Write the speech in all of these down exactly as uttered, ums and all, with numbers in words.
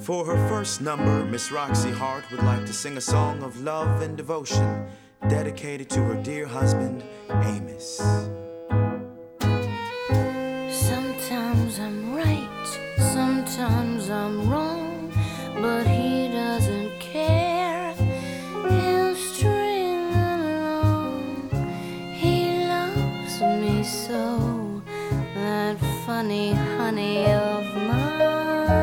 For her first number, Miss Roxy Hart would like to sing a song of love and devotion dedicated to her dear husband, Amos. Sometimes I'm right, sometimes I'm wrong, but he doesn't care. He'll string along. He loves me so, that funny honey of mine.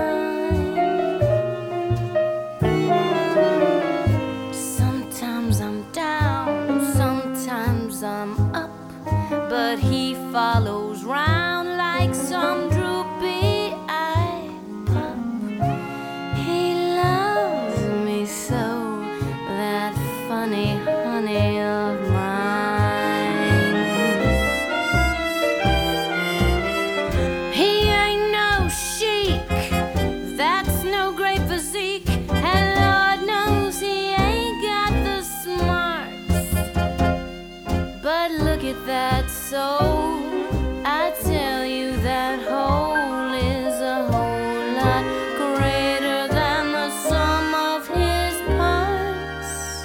Sometimes I'm down, sometimes I'm up, but he follows round like some droopy-eyed pup. He loves me so, that funny honey of mine. He ain't no chic, that's no great physique, and Lord knows he ain't got the smarts. But look at that soul, I tell you that hole is a whole lot greater than the sum of his parts.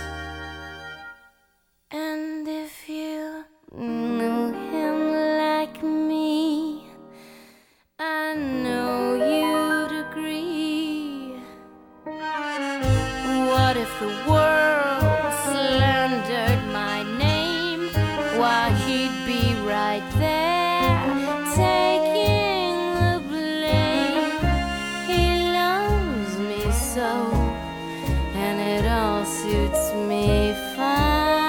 And if you knew him like me, I know you'd agree. What if the world slandered my name? Why, he'd be right there, taking the blame. He loves me so, and it all suits me fine.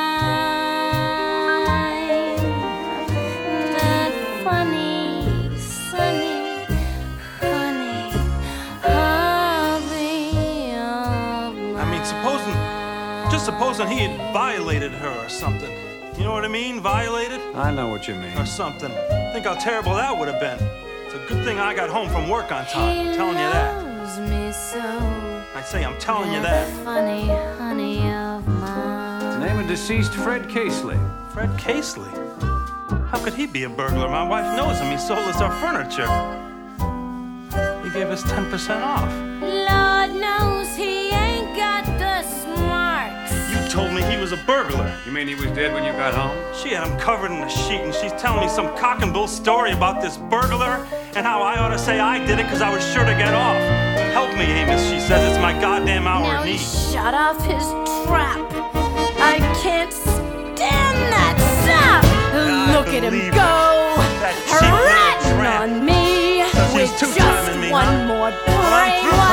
That funny, sunny, honey, hubby of mine. I mean, supposing, just supposing he had violated her or something. You know what I mean? Violated? I know what you mean. Or something. Think how terrible that would have been. It's a good thing I got home from work on time. I'm telling you that. He loves me so, I say I'm telling you that. funny honey of mine. Name of deceased Fred Casely. Fred Casely? How could he be a burglar? My wife knows him. He sold us our furniture. He gave us ten percent off. Lord knows he ain't got the smarts. You told me he was a burglar. You mean he was dead when you got home? She had him covered in a sheet, and she's telling me some cock and bull story about this burglar and how I ought to say I did it because I was sure to get off. Help me, Amos, she says. It's my goddamn hour Now of he need. shut off his trap. I can't stand that sap. Look at him believe go, That cheap little ratting tramp. on me So she's with two-timing just me, one huh? more Well, I'm through